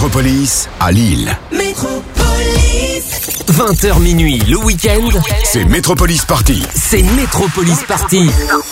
Métropolis à Lille. Métropolis. 20h minuit, le week-end, C'est Métropolis Party. c'est Métropolis Party.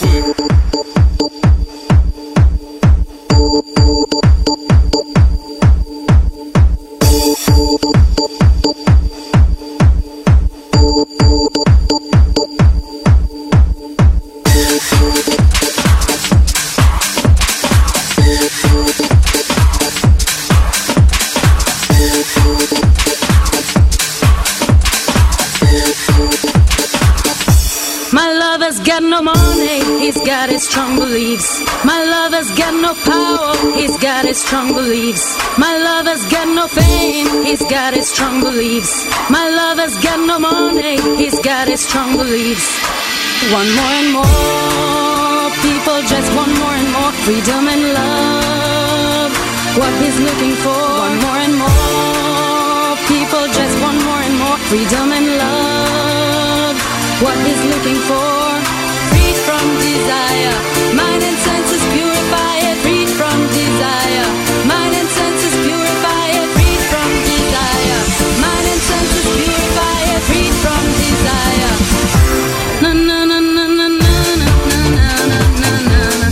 My lover's got no money, he's got his strong beliefs. My lover's got no power, he's got his strong beliefs. My lover's got no fame, he's got his strong beliefs. My lover's got no money, he's got his strong beliefs. One more and more, people just want more and more freedom and love. What he's looking for, one more and more, people just want more and more freedom and love. What he's looking for, free from desire, mind and senses purify it, free from desire, mind and senses purify it, free from desire, mind and senses purify it, free from desire. Na na na na na na na na na na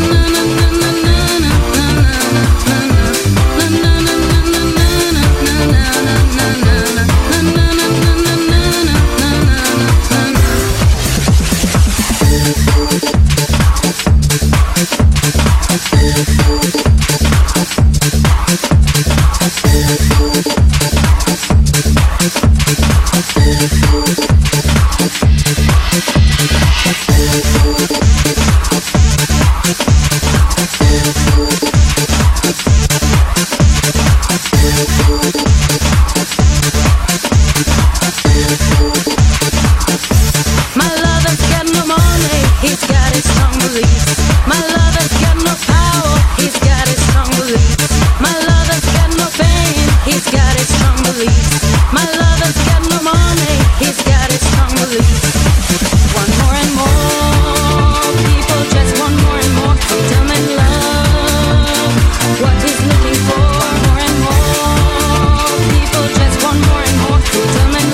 My lover's got no money, he's got his strong beliefs. My lover's got no power, he's got his strong beliefs. My lover's got no fame, he's got his strong beliefs. My lover's got no money, he's got his strong beliefs. One more and more, people just want more and more freedom and love. What he's looking for, more and more, people just want more and more freedom and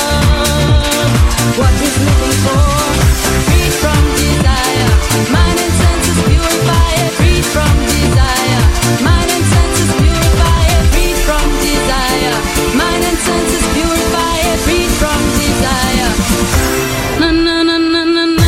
love. What he's looking for, free from desire, mind and senses purify it, free from desire, mind and senses purify it, free from desire, mind and senses purify it, free from desire. Na na na na na na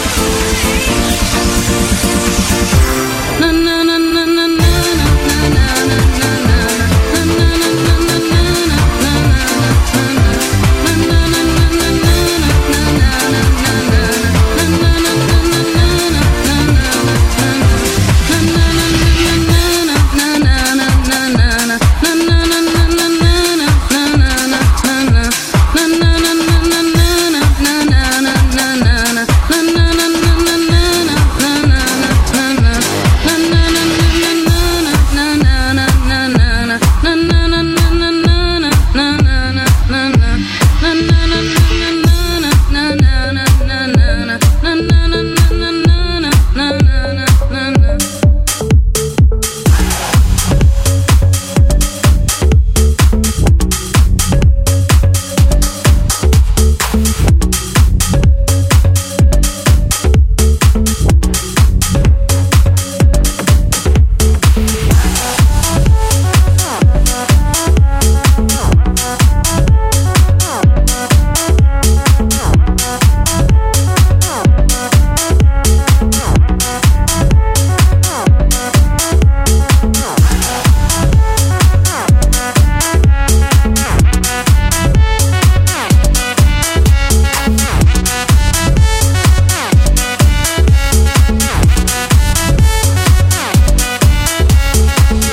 na na na na na na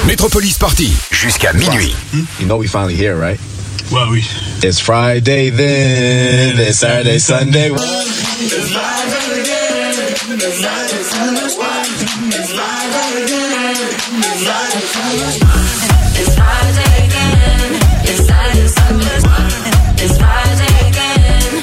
Metropolis Party, jusqu'à minuit. You know we finally here, right? Well, It's Friday then, it's Saturday, Sunday. It's Friday again, it's Friday, Sunday. It's Friday again, it's Friday, Sunday. It's Friday again, it's Saturday, Sunday. It's Friday again.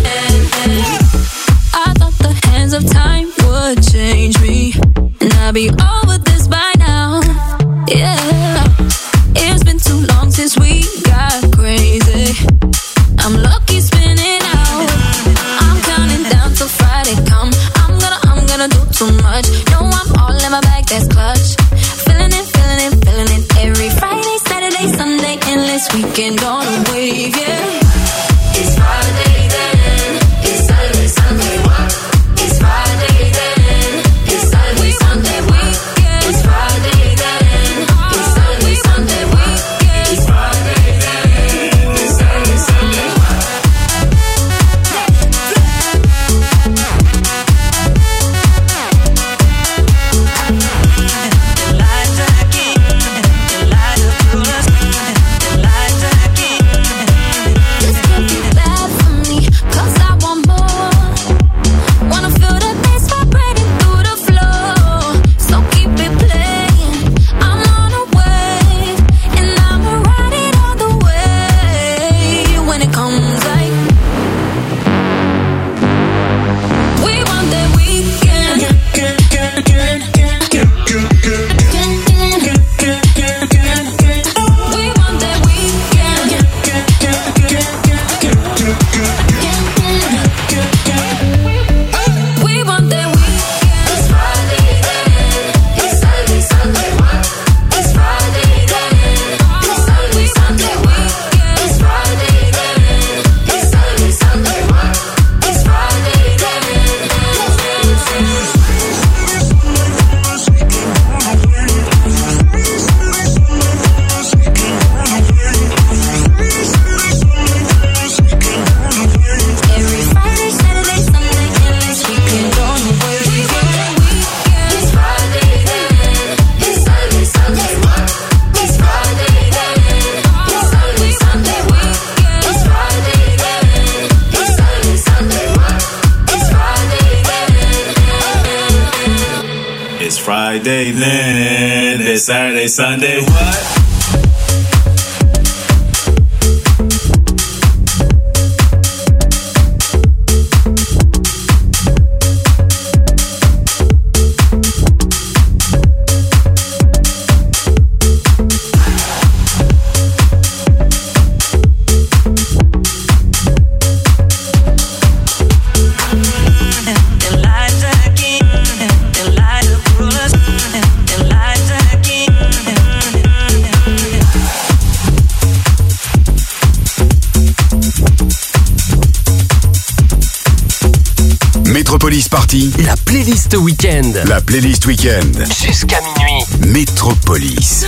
I thought the hands of time would change me, and I'd be over this by now. Yeah, it's been too long since we got crazy. I'm lucky spinning out. I'm counting down till Friday come. I'm gonna do too much. No, I'm all in my bag, that's clutch. Feeling it. Every Friday, Saturday, Sunday, endless weekend on a wave, yeah. It's Friday then, it's Saturday, Sunday. It's Friday then, it's Saturday, Sunday. It's Friday then, it's Saturday, Sunday. It's Friday then, it's Saturday, Sunday. This could be bad for me, 'cause I want more. Wanna feel the bass vibrating through the floor. So keep it playing. I'm on a wave, and I'ma ride it all the way. When it comes like we want that weekend. We want that weekend. We want that weekend. It's Friday then, it's Saturday, Sunday. It's Friday then, it's Saturday, Sunday. It's Friday then, it's Saturday, Sunday. It's Friday Every Friday, Saturday, Sunday, endless weekend on the way. It's Friday then, it's Saturday, Sunday. It's Friday then, it's Saturday, Sunday. It's Friday then, it's Saturday, Sunday. It's Friday then. it's Friday then, it's Saturday, Sunday. What? Metropolis Party, La playlist week-end. la playlist week-end. Jusqu'à minuit. Metropolis.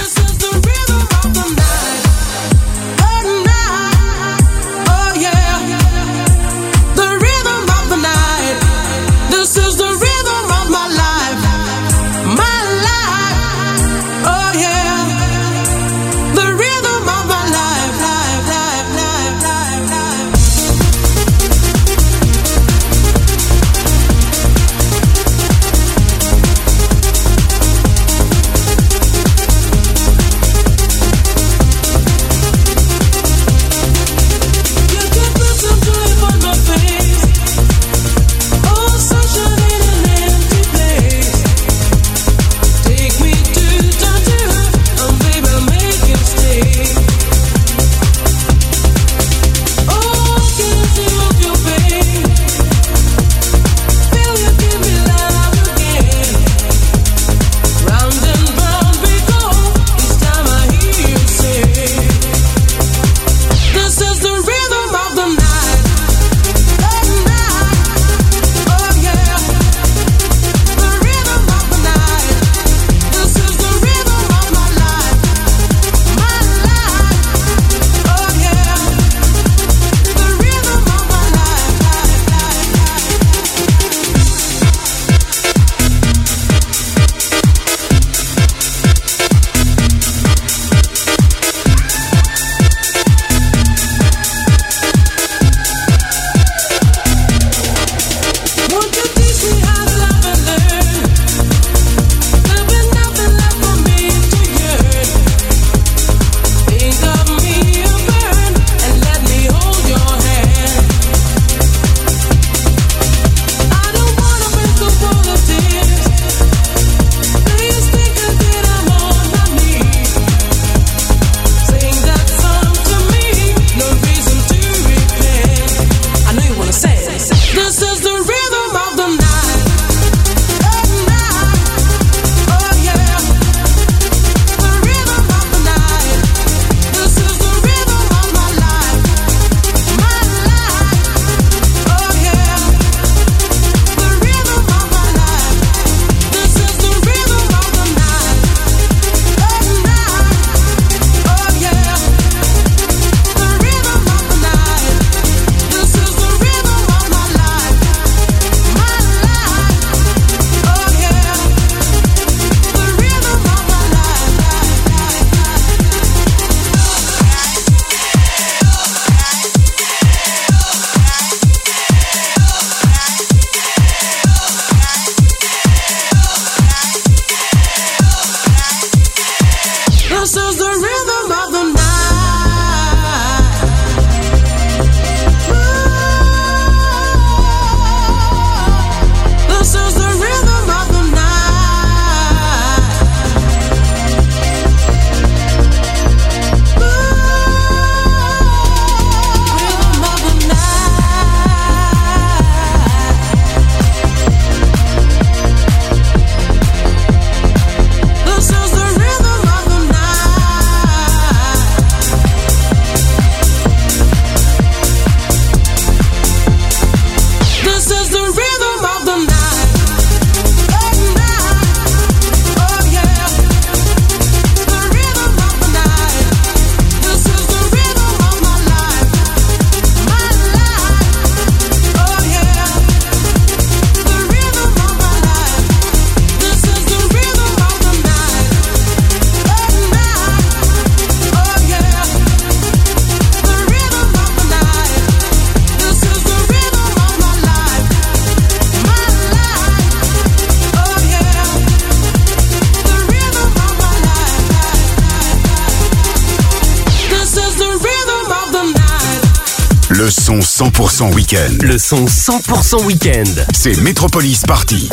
son 100% week-end. Le son 100% week-end. C'est Metropolis Party.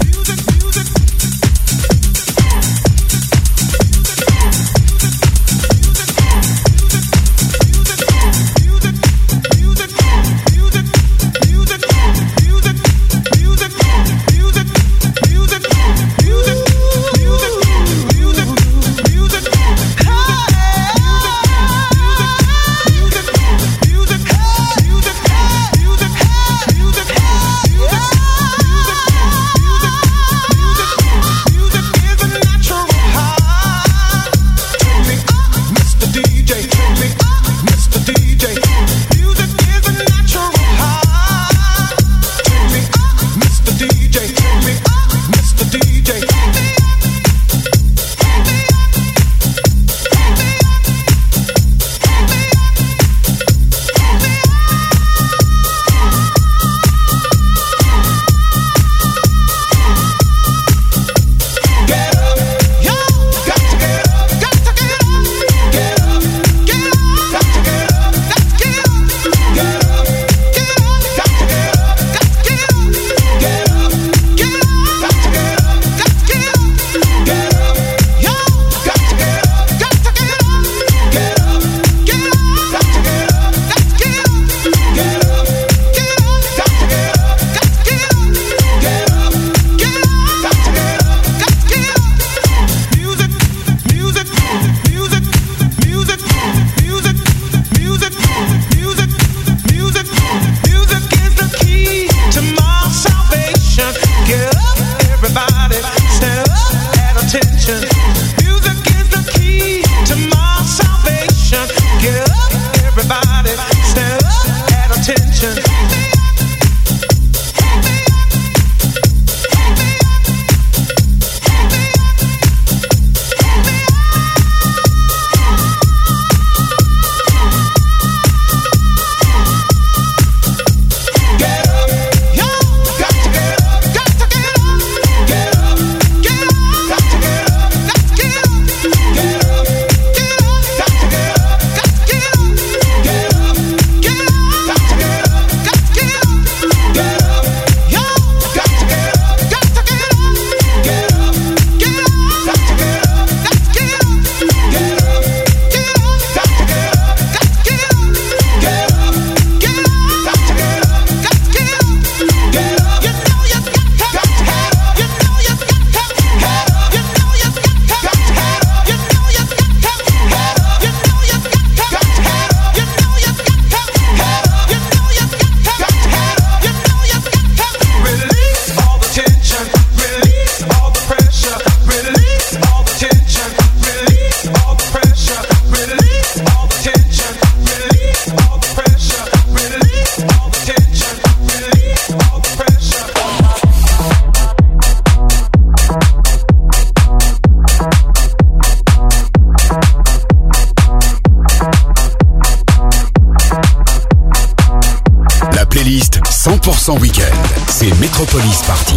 Week-end, c'est Metropolis Party.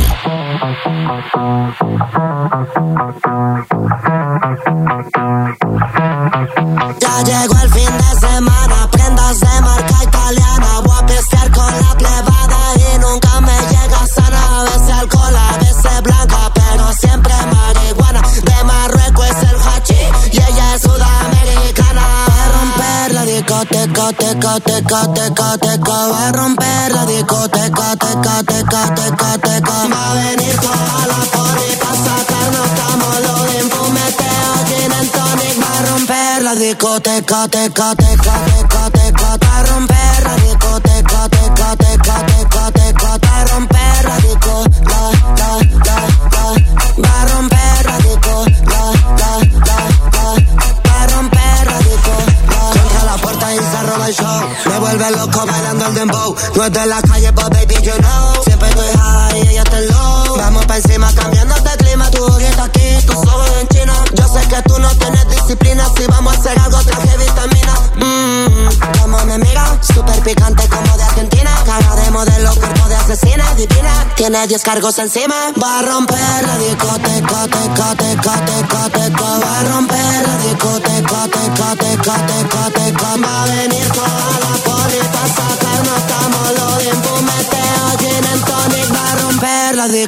Ya llegó el fin de semana, prendas de marca italiana. Voy a pistear con la plebada y nunca me llega sana. A veces alcohol, a veces blanca, pero siempre marihuana. De Marruecos es el hachís y ella es sudamericana. Va a romper la discoteca, teca, teca, teca, teca. Va a romper la discoteca, teca, teca, teca, teca. Va a venir toda la poli pa' sacarnos camolo de fumeteo, gin and tonic. Va a romper la discoteca, teca, teca, teca, teca. Va a romper la discoteca, teca, teca, teca, teca. Va a romper la disco, la. Va a romper la disco, la. Va a romper la disco, la. Contra la puerta y se roba el show. Me vuelve loco bailando el dembow. No es de la calle, but baby, you know. Siempre estoy high y ella está low. Vamos pa' encima cambiándote el clima. Tu ojito aquí, tus ojos en chino. Yo sé que tú no tienes disciplina. Si vamos a hacer algo, traje vitamina. Como me mira, súper picante como de Argentina. Cara de modelo, cuerpo de asesina, divina. Tiene 10 cargos encima. Va a romper la discoteca, teca, teca, teca, teca. Va a romper la discoteca, teca, teca, teca, teca. Va a venir toda la poli pa' sacar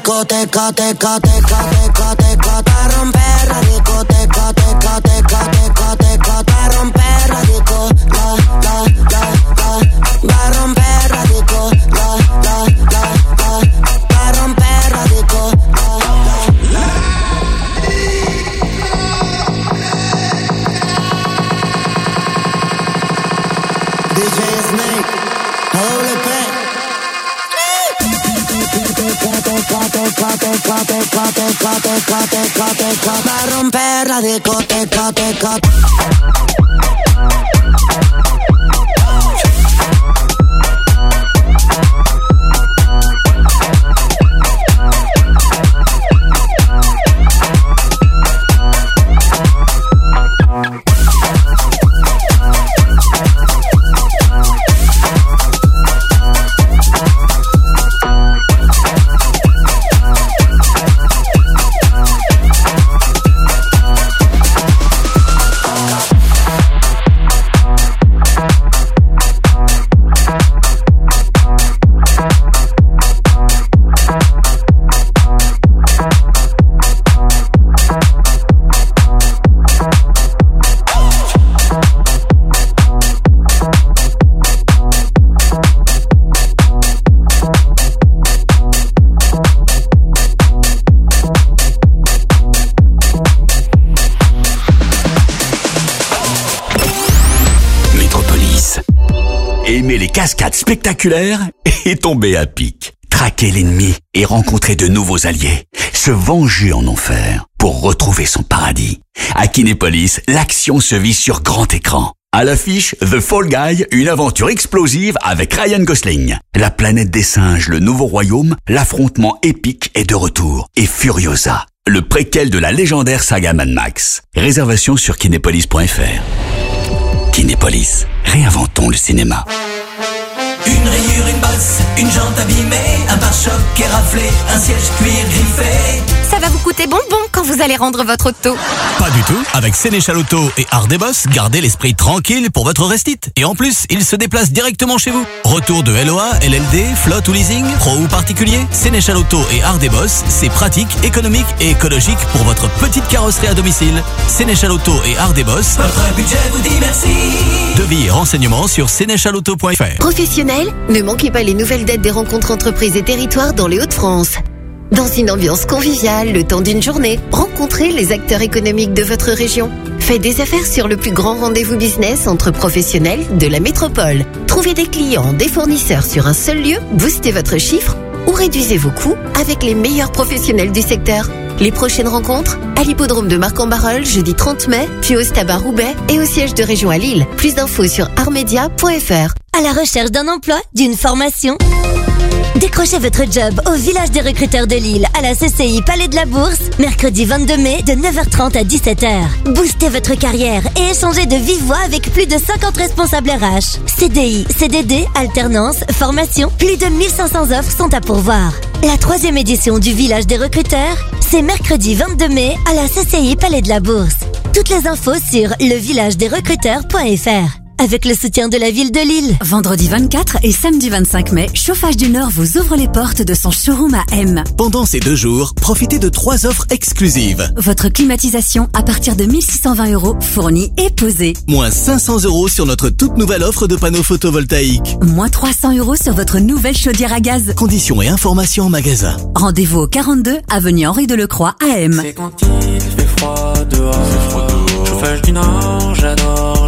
discoteca, teca, teca, teca, teca, pa' romper la discoteca, teca, teca, teca, teca, pa' romper la disco, pa' romper la disco, pa' romper la disco, DJ Snake, AWP. Pa' romper la discoteca, teca. Aimer les cascades spectaculaires et tomber à pic. Traquer l'ennemi et rencontrer de nouveaux alliés. Se venger en enfer pour retrouver son paradis. À Kinépolis, l'action se vit sur grand écran. À l'affiche, The Fall Guy, une aventure explosive avec Ryan Gosling. La planète des singes, le nouveau royaume, l'affrontement épique est de retour. Et Furiosa, le préquel de la légendaire saga Mad Max. Réservation sur kinépolis.fr. Kinépolis, réinventons le cinéma. Une rayure, une bosse, une jante abîmée, un pare-choc éraflé, un siège cuir griffé. Ça va vous coûter bonbon quand vous allez rendre votre auto. Pas du tout. Avec Sénéchal Auto et Ardebos, gardez l'esprit tranquille pour votre restite. Et en plus, ils se déplacent directement chez vous. Retour de LOA, LLD, flotte ou leasing, pro ou particulier, Sénéchal Auto et Ardebos, c'est pratique, économique et écologique pour votre petite carrosserie à domicile. Sénéchal Auto et Ardebos. Votre budget vous dit merci. Devis et renseignements sur sénéchalauto.fr. Professionnels, ne manquez pas les nouvelles dates des rencontres entreprises et territoires dans les Hauts-de-France. Dans une ambiance conviviale, le temps d'une journée, rencontrez les acteurs économiques de votre région. Faites des affaires sur le plus grand rendez-vous business entre professionnels de la métropole. Trouvez des clients, des fournisseurs sur un seul lieu, boostez votre chiffre ou réduisez vos coûts avec les meilleurs professionnels du secteur. Les prochaines rencontres à l'hippodrome de Marc-en-Barœul, jeudi 30 mai, puis au Stade à Roubaix et au siège de région à Lille. Plus d'infos sur artmedia.fr. À la recherche d'un emploi, d'une formation? Décrochez votre job au village des recruteurs de Lille à la CCI Palais de la Bourse, mercredi 22 mai de 9h30 à 17h. Boostez votre carrière et échangez de vive voix avec plus de 50 responsables RH. CDI, CDD, alternance, formation, plus de 1500 offres sont à pourvoir. La 3e édition du village des recruteurs, c'est mercredi 22 mai à la CCI Palais de la Bourse. Toutes les infos sur levillagedesrecruteurs.fr. Avec le soutien de la ville de Lille. Vendredi 24 et samedi 25 mai, Chauffage du Nord vous ouvre les portes de son showroom à M. Pendant ces 2 jours, profitez de 3 offres exclusives. Votre climatisation à partir de 1620 € fournie et posée. Moins 500 € sur notre toute nouvelle offre de panneaux photovoltaïques. Moins 300 € sur votre nouvelle chaudière à gaz. Conditions et informations en magasin. Rendez-vous au 42 avenue Henri Delecroix à M. C'est quand il fait froid dehors. Chauffage du Nord, j'adore.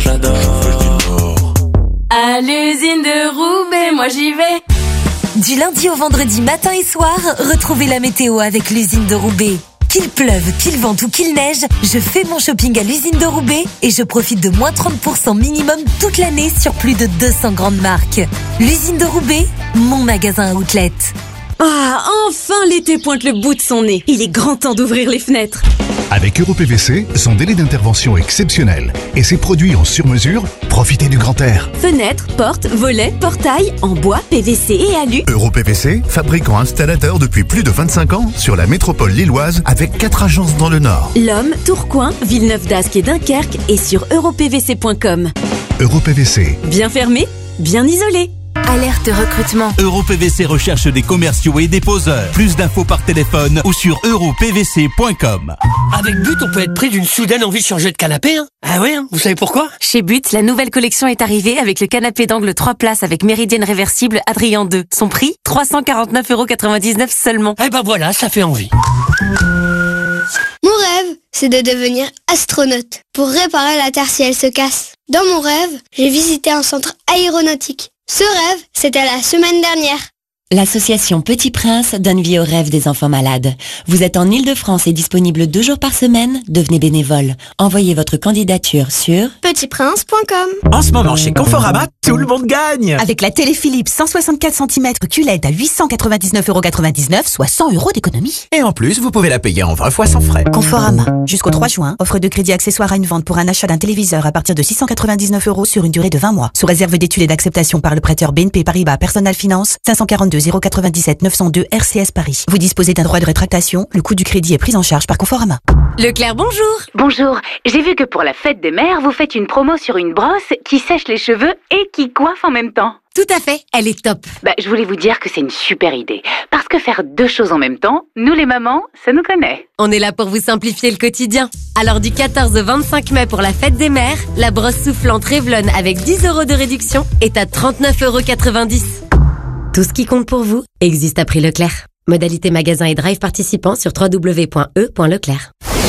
À l'usine de Roubaix, moi j'y vais. Du lundi au vendredi matin et soir, retrouvez la météo avec l'usine de Roubaix. Qu'il pleuve, qu'il vente ou qu'il neige, je fais mon shopping à l'usine de Roubaix et je profite de moins 30% minimum toute l'année sur plus de 200 grandes marques. L'usine de Roubaix, mon magasin outlet. Ah, enfin l'été pointe le bout de son nez. Il est grand temps d'ouvrir les fenêtres. Avec EuroPVC, son délai d'intervention exceptionnel et ses produits en sur-mesure, profitez du grand air. Fenêtres, portes, volets, portails, en bois, PVC et alu. EuroPVC, fabricant installateur depuis plus de 25 ans sur la métropole lilloise avec 4 agences dans le Nord. L'Homme, Tourcoing, Villeneuve d'Ascq et Dunkerque et sur europvc.com. EuroPVC. Bien fermé, bien isolé. Alerte recrutement. EuroPVC recherche des commerciaux et des poseurs. Plus d'infos par téléphone ou sur europvc.com. Avec But, on peut être pris d'une soudaine envie de changer de canapé, hein. Ah ouais, hein. Vous savez pourquoi? Chez But, la nouvelle collection est arrivée avec le canapé d'angle 3 places avec méridienne réversible Adrien 2. Son prix, 349,99€ seulement. Eh ben voilà, ça fait envie. Mon rêve, c'est de devenir astronaute pour réparer la Terre si elle se casse. Dans mon rêve, j'ai visité un centre aéronautique. Ce rêve, c'était la semaine dernière. L'association Petit Prince donne vie aux rêves des enfants malades. Vous êtes en Ile-de-France et disponible 2 jours par semaine? Devenez bénévole. Envoyez votre candidature sur petitprince.com. En ce moment, chez Conforama, tout le monde gagne. Avec la télé Philips 164 cm QLED à 899,99€, soit 100€ d'économie. Et en plus, vous pouvez la payer en 20 fois sans frais. Conforama. Jusqu'au 3 juin, offre de crédit accessoire à une vente pour un achat d'un téléviseur à partir de 699€ sur une durée de 20 mois. Sous réserve d'études et d'acceptation par le prêteur BNP Paribas Personal Finance, 542 097 902 RCS Paris. Vous disposez d'un droit de rétractation, le coût du crédit est pris en charge par Conforama. Leclerc, bonjour. Bonjour, j'ai vu que pour la fête des mères, vous faites une promo sur une brosse qui sèche les cheveux et qui coiffe en même temps. Tout à fait, elle est top. Je voulais vous dire que c'est une super idée. Parce que faire 2 choses en même temps, nous les mamans, ça nous connaît. On est là pour vous simplifier le quotidien. Alors du 14 au 25 mai pour la fête des mères, la brosse soufflante Revlon avec 10€ de réduction est à 39,90€. Tout ce qui compte pour vous existe à prix Leclerc. Modalité magasin et drive participants sur www.e.leclerc.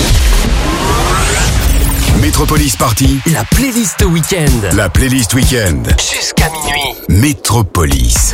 Métropolis Party, la playlist week-end. La playlist week-end. Jusqu'à minuit. Métropolis.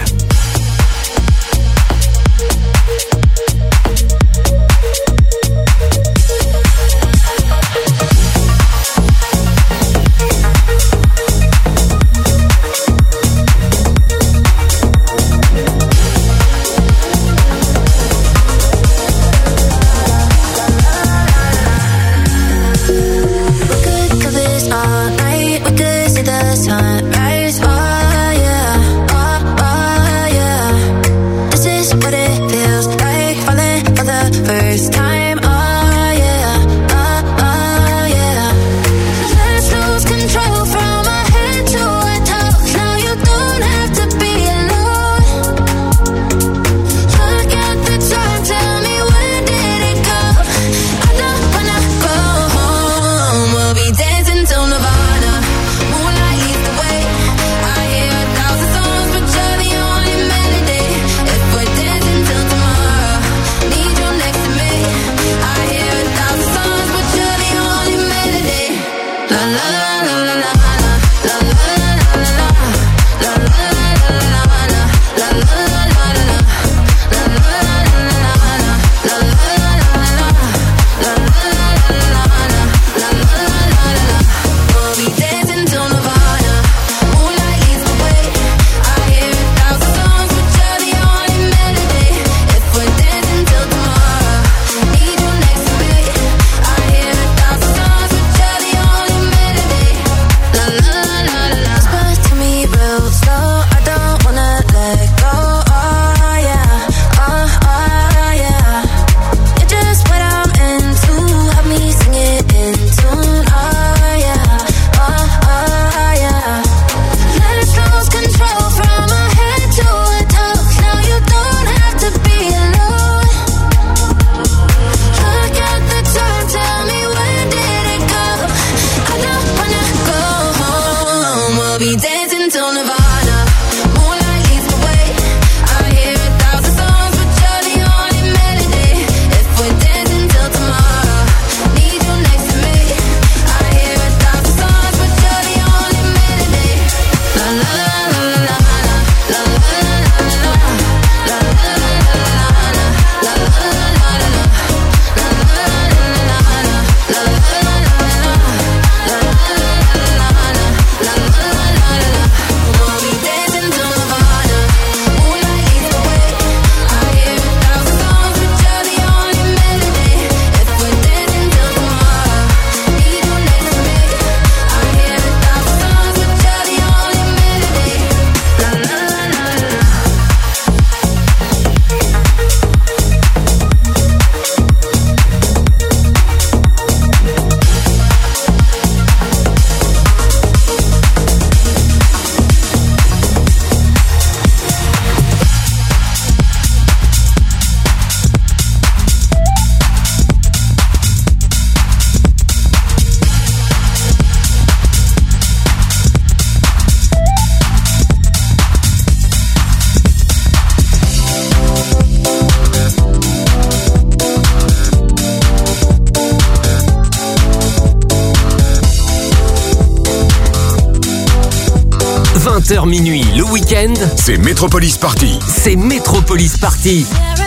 20h minuit le week-end, c'est Metropolis Party. C'est Metropolis Party.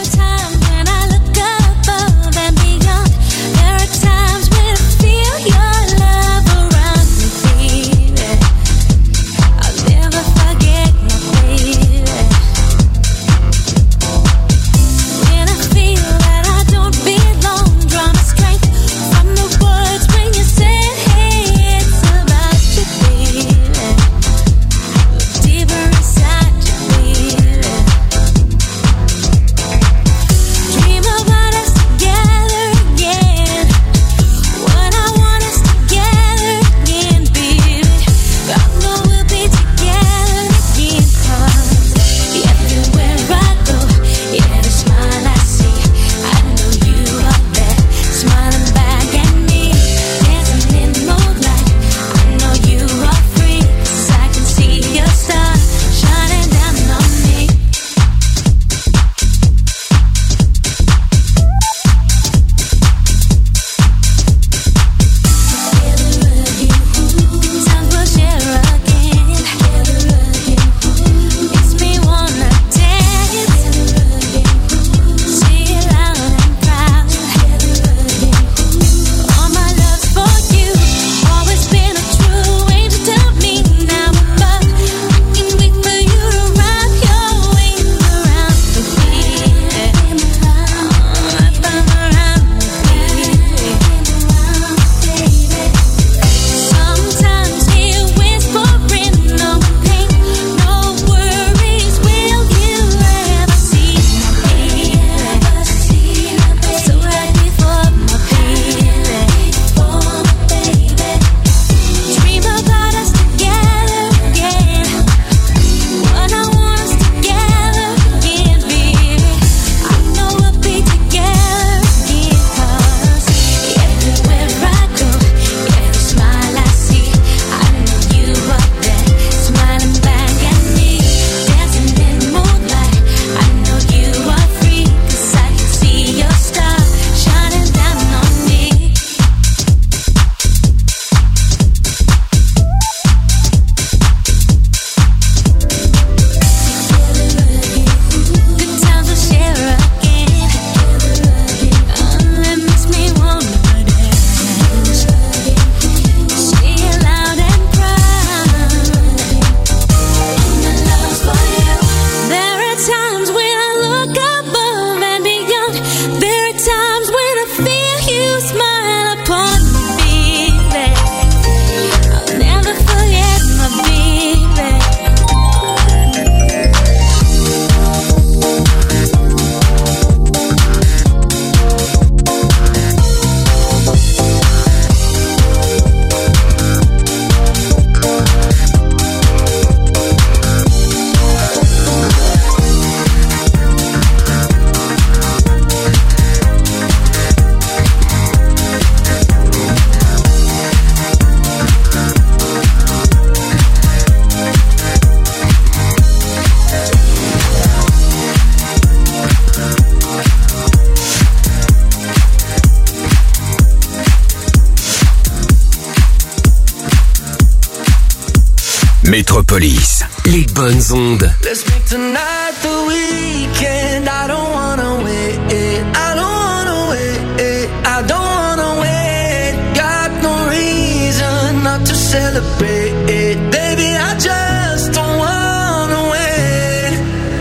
Métropolis. Les bonnes ondes. Let's make tonight the weekend. I don't wanna wait. I don't wanna wait. I don't wanna wait. Got no reason not to celebrate. Baby, I just don't wanna wait.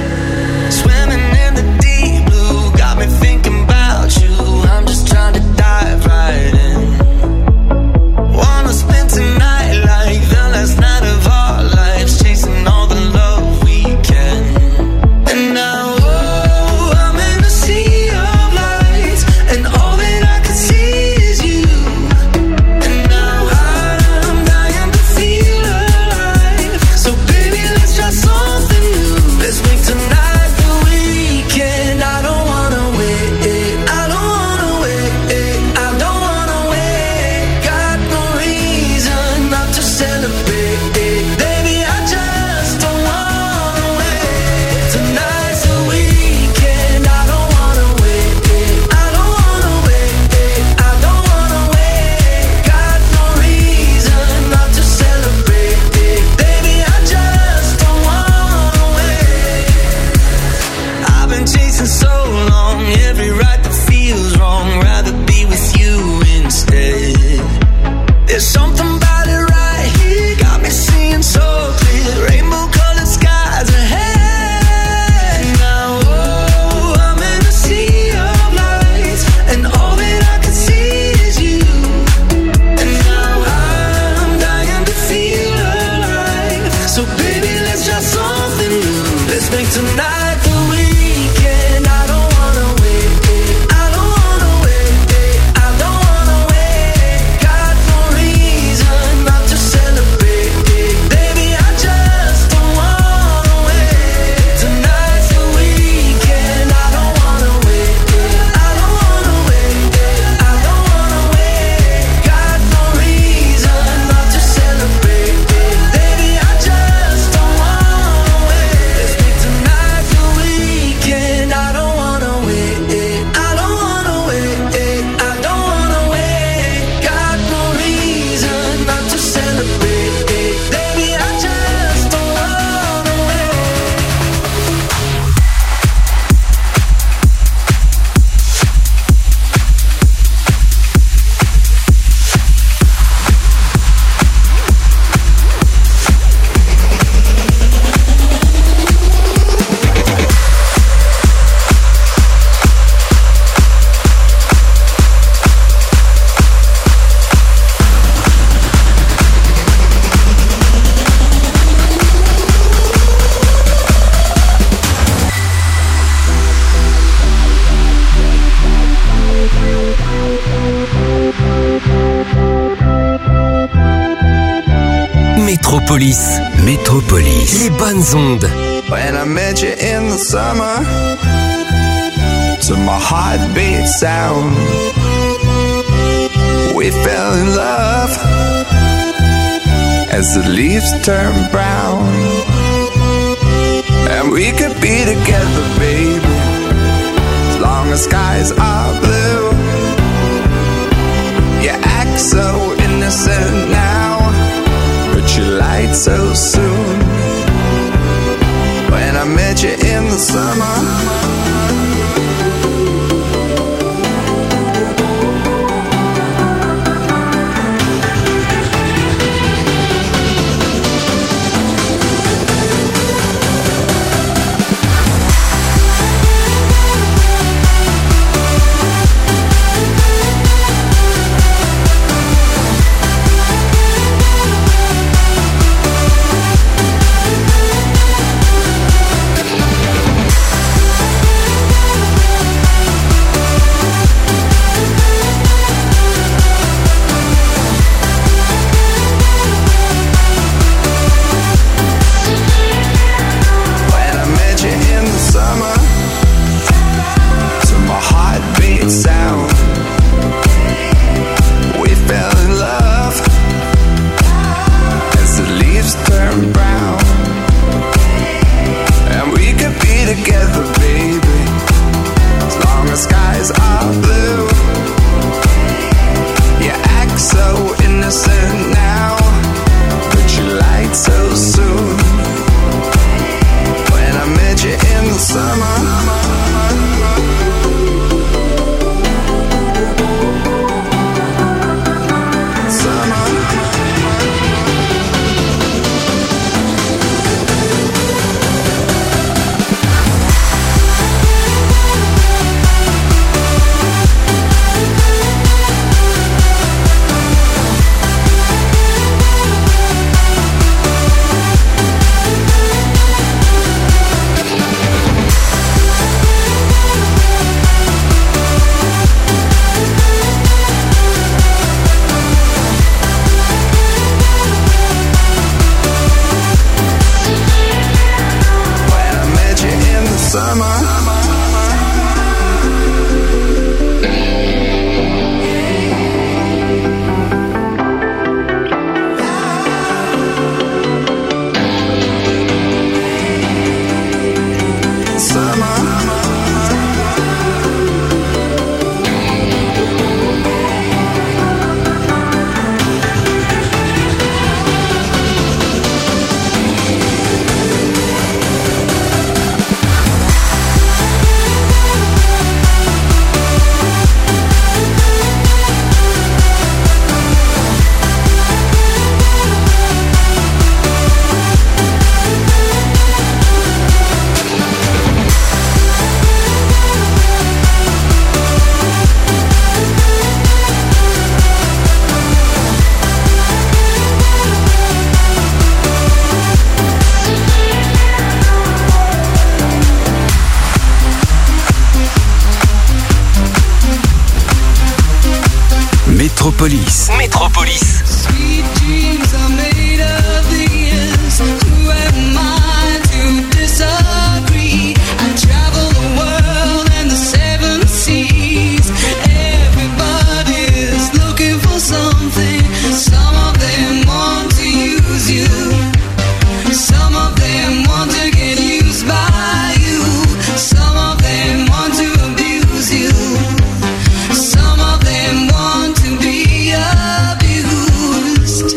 Swimming in the deep blue got me thinking about you. I'm just trying to dive right in. Wanna spend tonight like the last night of our lives, chasing all the love we can. And now, oh, I'm in a sea of lights, and all that I can see is you. And now I'm dying to feel alive, so something about it right here got me seeing so clear. Rainbow colored skies ahead. Now, oh, I'm in a sea of lights, and all that I can see is you. And now I'm dying to feel alive. So baby, let's try something new. Let's make tonight the weekend. I don't wanna wait. I don't wanna wait. I don't wanna wait. Got no reason not to celebrate. Baby, I just don't wanna wait. Tonight's the weekend. I don't wanna wait. I don't wanna wait. I don't wanna wait. Got no reason not to celebrate. Baby, I just don't wanna wait. Let's make tonight the weekend. I don't wanna wait. I don't wanna wait. I don't wanna wait. Got no reason not to celebrate. Baby, I just don't wanna wait. Métropolis. Métropolis. Les bonnes ondes. When I met you in the summer, to my heartbeat sound, we fell in love as the leaves turn brown. And we could be together, baby, as long as skies are blue. You act so innocent now, but you lied so soon. When I met you in the summer, Métropolis. Métropolis. Sweet dreams are made of these. Who am I to disagree? I travel the world and the seven seas. Everybody's looking for something. Some of them want to use you. Some of them want to get used by you. Some of them want to abuse you. Some of them want to be abused.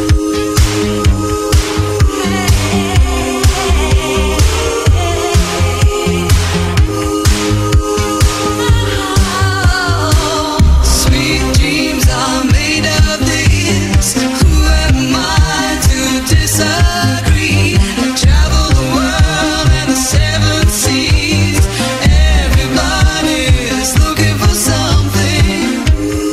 Sweet dreams are made of this. Who am I to disagree? I travel the world and the seven seas. Everybody's looking for something.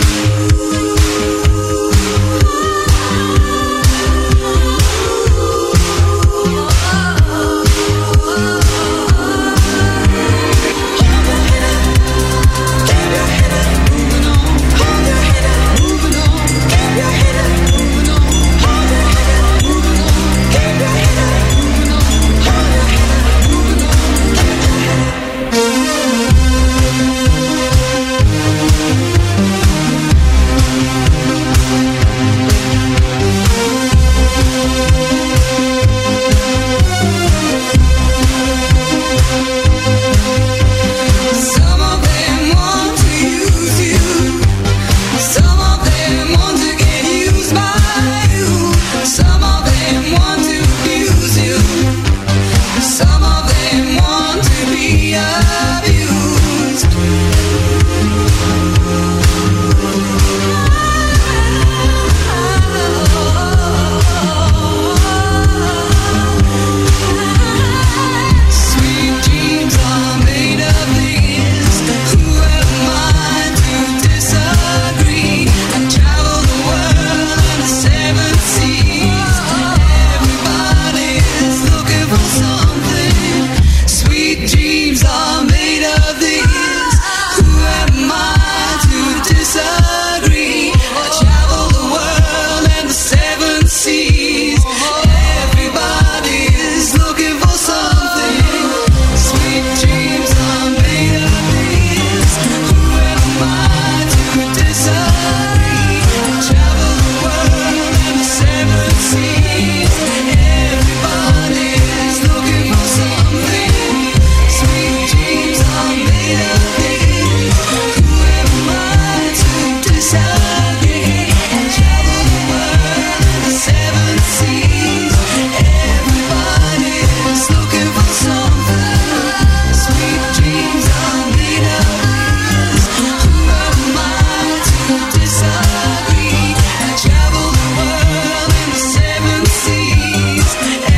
Some of them want to use you. Some of them want to get used by you. Some of them want to abuse you. Some of them want to be abused. Sweet dreams are made of these. Who am I to disagree? I travel the world and the seven seas. Everybody's looking for something. Sweet dreams are made of these. Who am I to disagree? I travel the world and the seven seas. Everybody's looking for something. Sweet dreams are made of these. Who am I to disagree? I travel the world and the seven seas. Everybody's looking for something. Sweet dreams are made of these. Who am I to disagree? I travel the world and the seven seas. Everybody's looking for something. Sweet dreams are made of these. Who am I to disagree? I travel the world and the seven seas.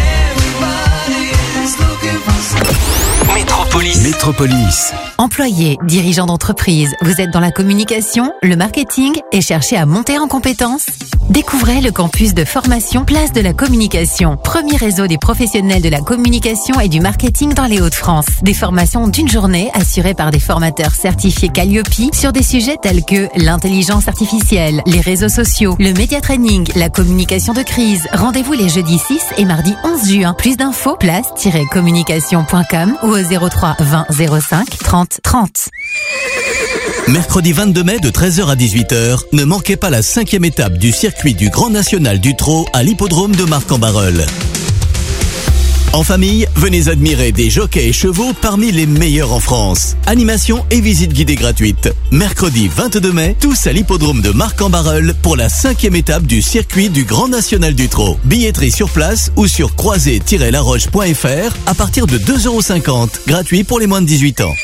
Everybody's looking for something. Métropolis. Métropolis. Employés, dirigeants d'entreprise, vous êtes dans la communication, le marketing et cherchez à monter en compétences? Découvrez le campus de formation Place de la Communication, premier réseau des professionnels de la communication et du marketing dans les Hauts-de-France. Des formations d'une journée assurées par des formateurs certifiés Calliope sur des sujets tels que l'intelligence artificielle, les réseaux sociaux, le média training, la communication de crise. Rendez-vous les jeudis 6 et mardi 11 juin. Plus d'infos, place-communication.com ou au 03 20 05 30 30. Mercredi 22 mai de 13h à 18h, ne manquez pas la 5e étape du circuit du Grand National du Trot à l'hippodrome de Marc-en-Barœul. En famille, venez admirer des jockeys et chevaux parmi les meilleurs en France. Animation et visite guidée gratuite. Mercredi 22 mai, tous à l'hippodrome de Marc-en-Barœul pour la 5e étape du circuit du Grand National du Trot. Billetterie sur place ou sur croisé-laroche.fr à partir de 2,50 €. Gratuit pour les moins de 18 ans.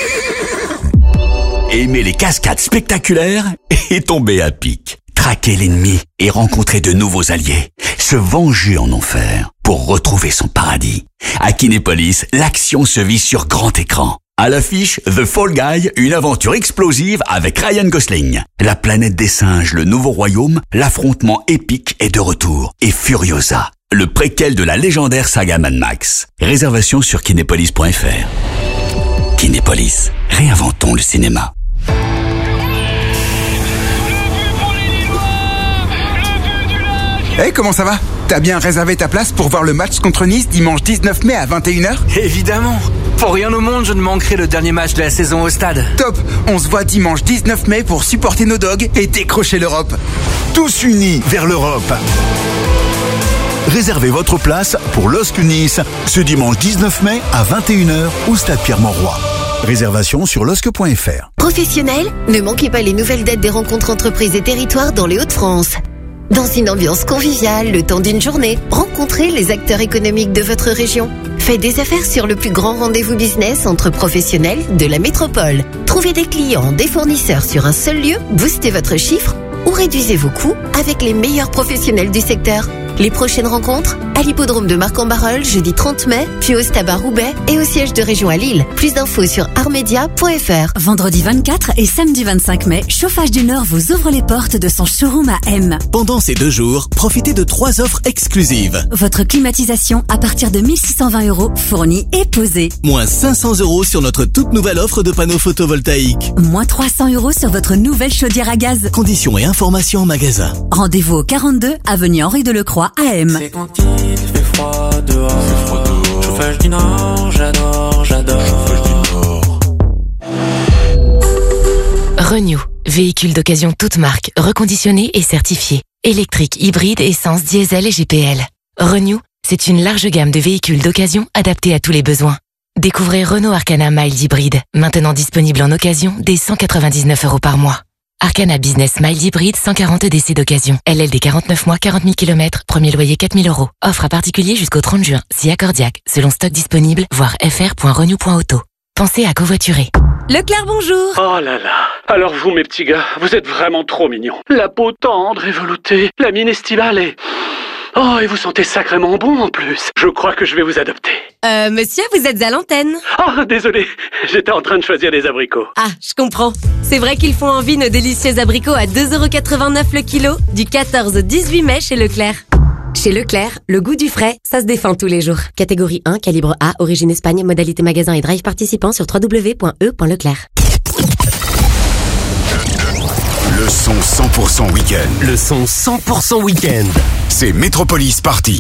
Aimer les cascades spectaculaires et tomber à pic. Traquer l'ennemi et rencontrer de nouveaux alliés. Se venger en enfer pour retrouver son paradis. À Kinépolis, l'action se vit sur grand écran. À l'affiche, The Fall Guy, une aventure explosive avec Ryan Gosling. La planète des singes, le nouveau royaume, l'affrontement épique est de retour. Et Furiosa, le préquel de la légendaire saga Mad Max. Réservation sur kinépolis.fr. Kinépolis, réinventons le cinéma. Hey, comment ça va? T'as bien réservé ta place pour voir le match contre Nice dimanche 19 mai à 21h? Évidemment. Pour rien au monde, je ne manquerai le dernier match de la saison au stade. Top. On se voit dimanche 19 mai pour supporter nos dogs et décrocher l'Europe. Tous unis vers l'Europe. Réservez votre place pour LOSC Nice ce dimanche 19 mai à 21h au stade Pierre-Mauroy. Réservation sur losc.fr. Professionnels, ne manquez pas les nouvelles dates des rencontres entreprises et territoires dans les Hauts-de-France. Dans une ambiance conviviale, le temps d'une journée, rencontrez les acteurs économiques de votre région. Faites des affaires sur le plus grand rendez-vous business entre professionnels de la métropole. Trouvez des clients, des fournisseurs sur un seul lieu, boostez votre chiffre ou réduisez vos coûts avec les meilleurs professionnels du secteur. Les prochaines rencontres à l'hippodrome de Marc-en-Barœul, jeudi 30 mai, puis au Stade à Roubaix et au siège de région à Lille. Plus d'infos sur artmedia.fr. Vendredi 24 et samedi 25 mai, Chauffage du Nord vous ouvre les portes de son showroom à M. Pendant ces 2 jours, profitez de 3 offres exclusives. Votre climatisation à partir de 1 620 € fournie et posée. Moins 500 € sur notre toute nouvelle offre de panneaux photovoltaïques. Moins 300 € sur votre nouvelle chaudière à gaz. Conditions et informations en magasin. Rendez-vous au 42 avenue Henri Delecroix à M. C'est quand il fait froid dehors. Chauffage du Nord, j'adore. Chauffage du Nord. Renew, véhicule d'occasion toute marque, reconditionné et certifié. Électrique, hybride, essence, diesel et GPL. Renew, c'est une large gamme de véhicules d'occasion adaptés à tous les besoins. Découvrez Renault Arcana Mild Hybride, maintenant disponible en occasion dès 199 € par mois. Arcana Business Mild Hybride, 140 DC d'occasion. LLD 49 mois, 40 000 km, premier loyer 4 000 €. Offre à particulier jusqu'au 30 juin, si accordiaque, selon stock disponible, voir fr.renew.auto. Pensez à covoiturer. Leclerc, bonjour. Oh là là. Alors vous, mes petits gars, vous êtes vraiment trop mignons. La peau tendre et veloutée, la mine estivale et... Oh, et vous sentez sacrément bon en plus. Je crois que je vais vous adopter. Monsieur, vous êtes à l'antenne. Oh, désolé, j'étais en train de choisir des abricots. Ah, je comprends. C'est vrai qu'ils font envie nos délicieux abricots à 2,89 € le kilo, du 14 au 18 mai chez Leclerc. Chez Leclerc, le goût du frais, ça se défend tous les jours. Catégorie 1, calibre A, origine Espagne, modalité magasin et drive participant sur www.e.leclerc. Le son 100% week-end. Le son 100% week-end. C'est Metropolis Party.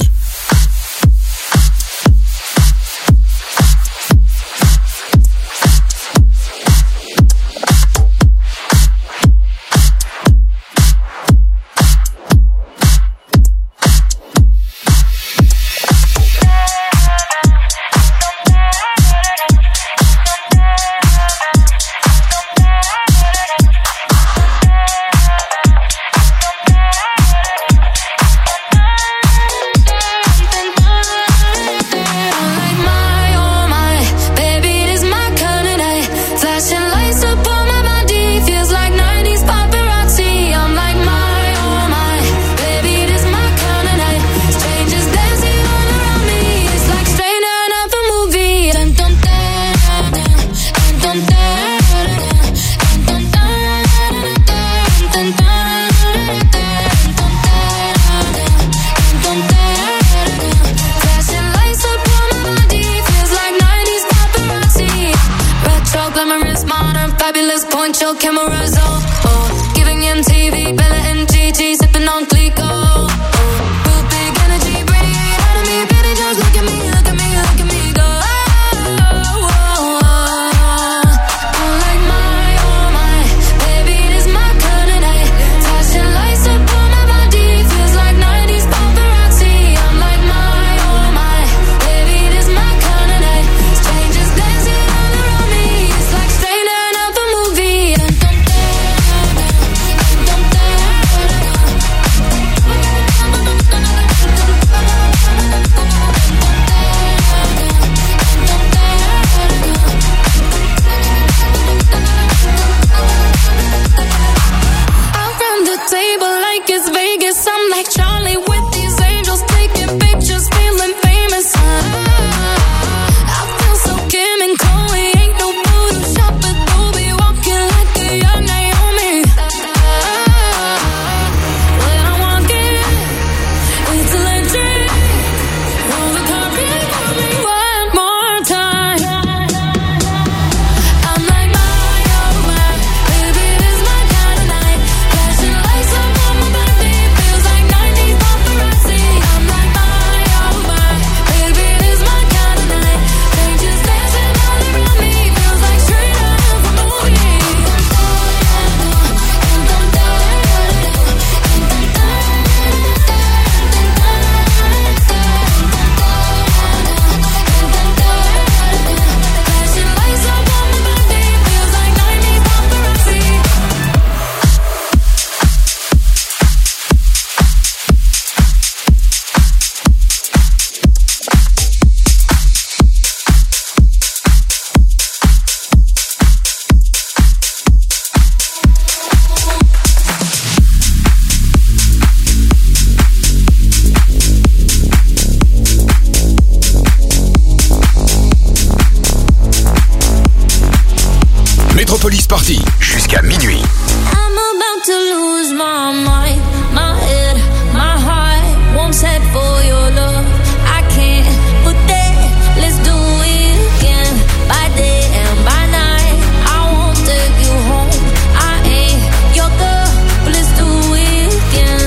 Métropolis Party jusqu'à minuit. I'm about to lose my mind, my head, my heart won't set for your love. I can't put that, let's do it again. By day and by night, I won't take you home. I ain't your girl, but let's do it again.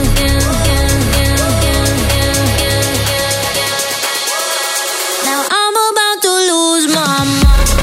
Now I'm about to lose my mind.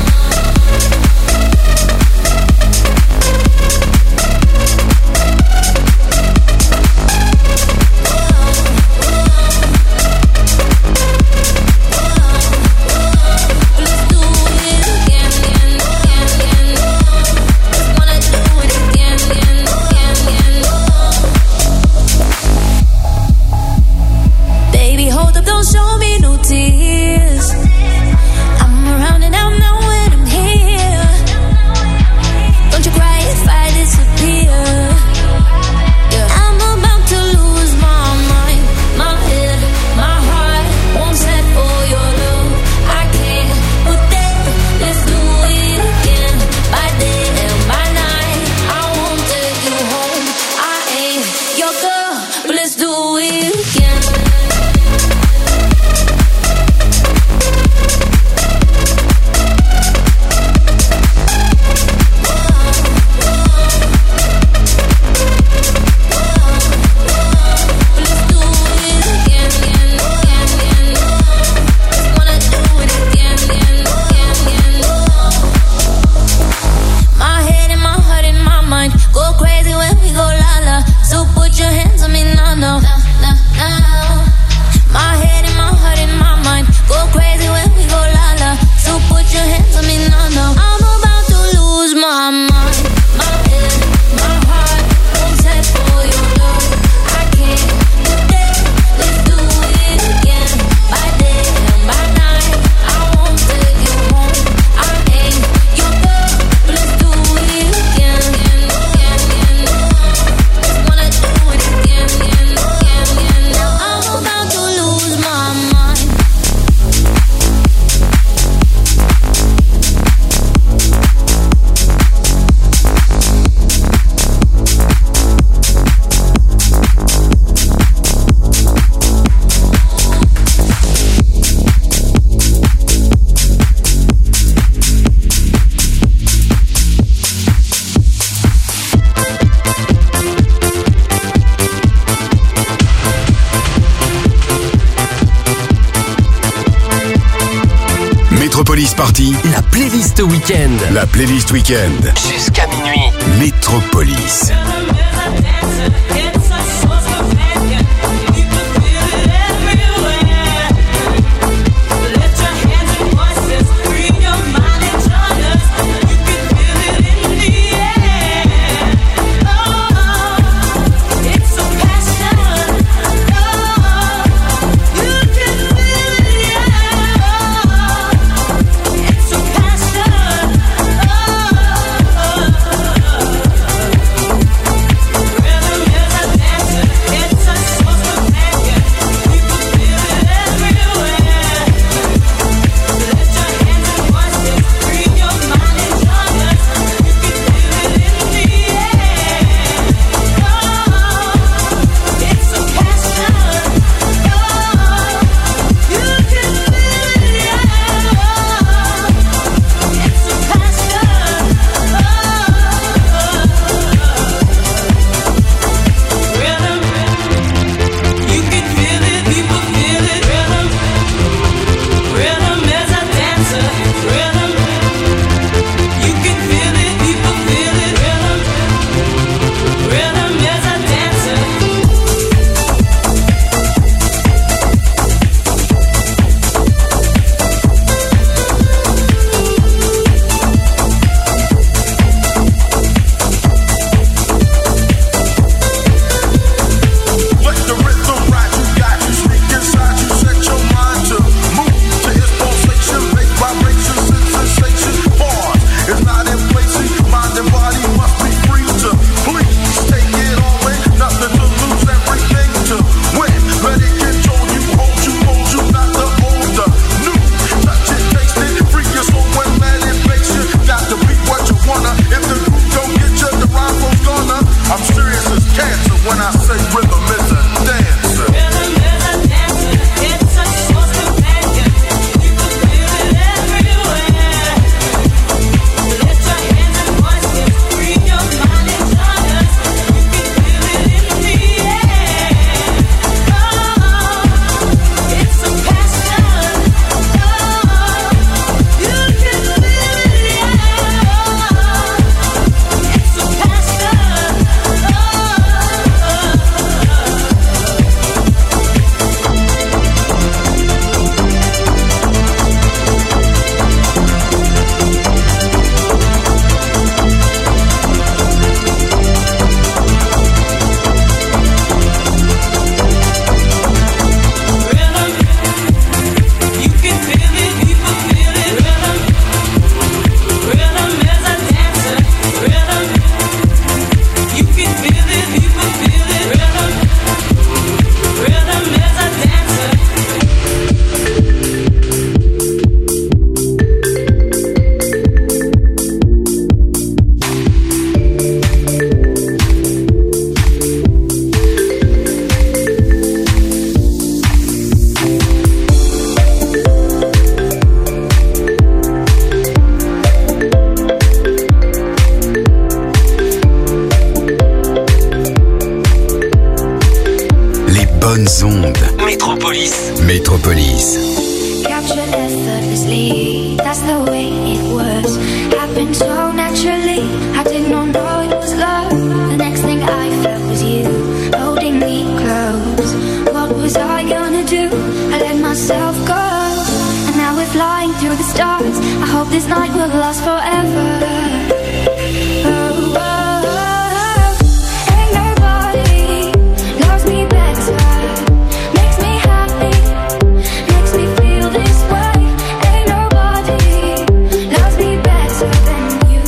Don't show me no tears. I'm around and I'm not when I'm here. Don't you cry if I disappear. Yeah. I'm about to lose my mind, my head, my heart won't set for your love. I can't put that, let's do it again. By day and by night, I won't take you home. I ain't your girl, but let's do it again. Go crazy when we go la la. So put your hands on me now, now, now, now. My head and my heart and my mind go crazy when we go la la. So put your hands on me now, now. I'm about to lose my mind, my head, my heart won't set for your love. I can't do that. Let's do it again. By day and by night, I won't take you home. I ain't your girl, but let's do it again. Métropolis Party, la playlist week-end. La playlist week-end. Jusqu'à minuit. Métropolis. bonnes ondes. Métropolis. Métropolis. Captured effortlessly, that's the way it was. Happened so naturally, I did not know it was love. The next thing I felt was you, holding me close. What was I gonna do? I let myself go. And now we're flying through the stars. I hope this night will last forever. Oh, oh, oh. Ain't nobody loves me better. Makes me happy, makes me feel this way. Ain't nobody loves me better than you.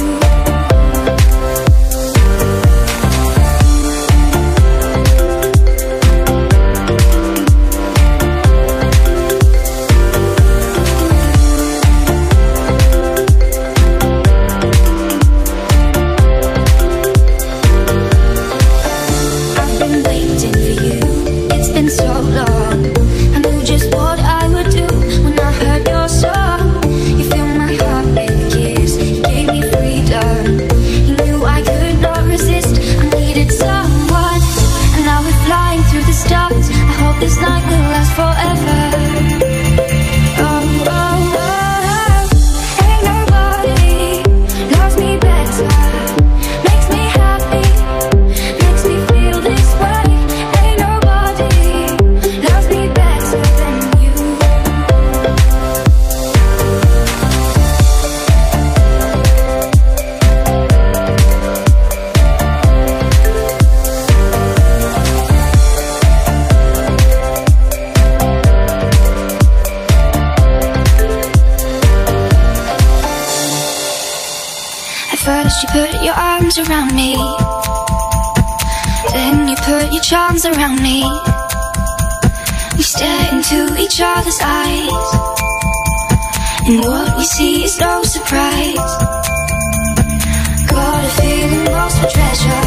I've been waiting for you, it's been so long. I knew just what I would do when I heard your song. You filled my heart with a kiss, you gave me freedom. You knew I could not resist, I needed someone. And now we're flying through the stars. I hope this night will last forever. Oh, oh, oh. Ain't nobody loves me better. Makes me happy, makes me feel this way. Ain't nobody loves me better than you. At first you put your arms around me, then you put your charms around me. We stare into each other's eyes, and what we see is no surprise. Got a feeling lost for treasure.